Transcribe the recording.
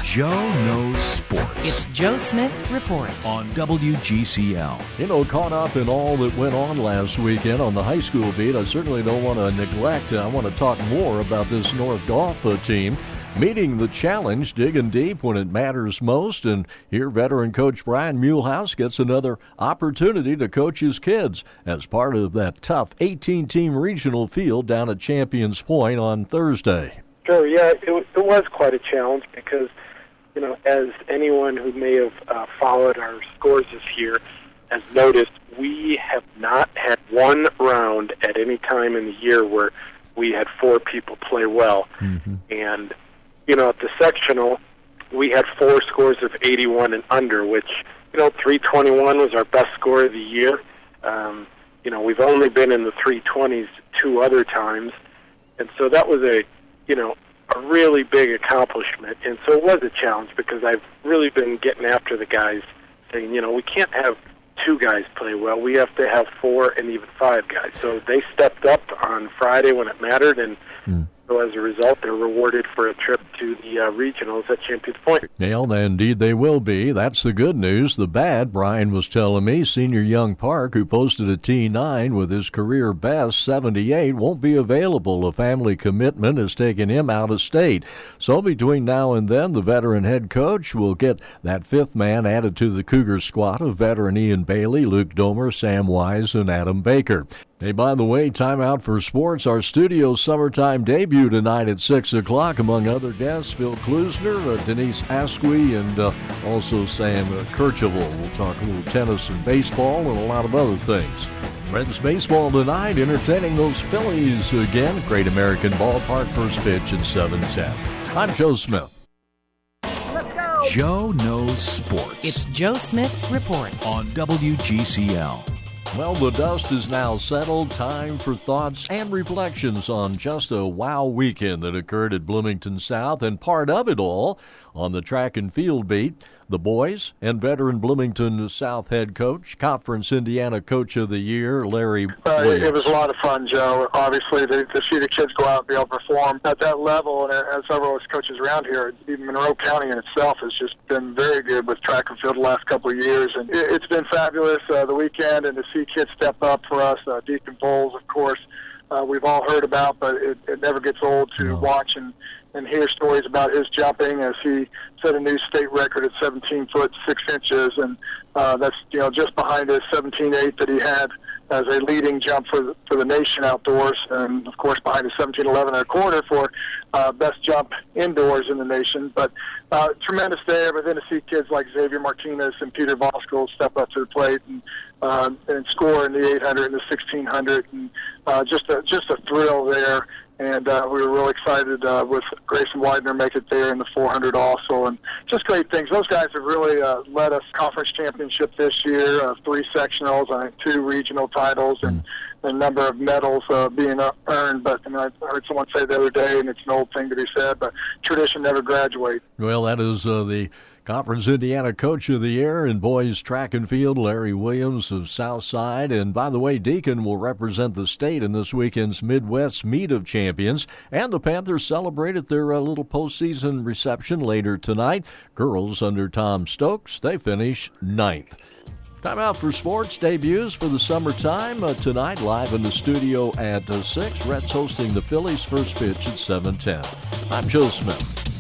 Joe Knows Sports. It's Joe Smith Reports on WGCL. Caught up in all that went on last weekend on the high school beat, I certainly don't want to neglect. I want to talk more about this North Golf team meeting the challenge, digging deep when it matters most. And here, veteran coach Brian Muehlhaus gets another opportunity to coach his kids as part of that tough 18-team regional field down at Champions Point on Thursday. Sure, yeah, it was quite a challenge because, as anyone who may have followed our scores this year has noticed, we have not had one round at any time in the year where we had four people play well. Mm-hmm. And, at the sectional, we had four scores of 81 and under, which, 321 was our best score of the year. We've only been in the 320s two other times. And so that was a really big accomplishment. And so it was a challenge because I've really been getting after the guys saying, we can't have two guys play well. We have to have four and even five guys. So they stepped up on Friday when it mattered, and so as a result, they're rewarded for a trip to the regionals at Champions Point. Well, indeed they will be. That's the good news. The bad, Brian was telling me, senior Young Park, who posted a T9 with his career best 78, won't be available. A family commitment has taken him out of state. So between now and then, the veteran head coach will get that fifth man added to the Cougar squad of veteran Ian Bailey, Luke Domer, Sam Wise, and Adam Baker. Hey, by the way, time out for sports. Our studio summertime debut tonight at 6 o'clock. Among other guests, Phil Klusner, Denise Asqui, and also Sam Kercheval. We'll talk a little tennis and baseball and a lot of other things. Reds baseball tonight, entertaining those Phillies again. Great American Ballpark, first pitch at 7:10. I'm Joe Smith. Let's go. Joe Knows Sports. It's Joe Smith Reports on WGCL. Well, the dust is now settled. Time for thoughts and reflections on just a wow weekend that occurred at Bloomington South, and part of it all on the track and field beat. The boys and veteran Bloomington South head coach, Conference Indiana Coach of the Year, Larry Williams. It was a lot of fun, Joe. Obviously, to see the kids go out and be able to perform at that level, and as several of us coaches around here, even Monroe County in itself has just been very good with track and field the last couple of years. And it's been fabulous the weekend, and to see kids step up for us. Deacon Bowles, of course, we've all heard about, but it never gets old to watch and hear stories about his jumping as he set a new state record at 17 foot 6 inches, and that's just behind his 17.8 that he had as a leading jump for the nation outdoors, and of course behind his 17.11 and a quarter for best jump indoors in the nation. But tremendous day. But then to see kids like Xavier Martinez and Peter Voskuhl step up to the plate and score in the 800 and the 1600, and just a thrill there. And we were really excited with Grayson Widener make it there in the 400 also. And just great things. Those guys have really led us conference championship this year, 3 sectionals, I think 2 regional titles, and a number of medals being earned. But I heard someone say the other day, and it's an old thing to be said, but tradition never graduates. Well, that is the Conference Indiana Coach of the Year in boys track and field, Larry Williams of Southside. And by the way, Deacon will represent the state in this weekend's Midwest Meet of Champions. And the Panthers celebrated their little postseason reception later tonight. Girls under Tom Stokes, they finish 9th. Time out for sports debuts for the summertime. Tonight, live in the studio at 6. Reds hosting the Phillies, first pitch at 7:10. I'm Joe Smith.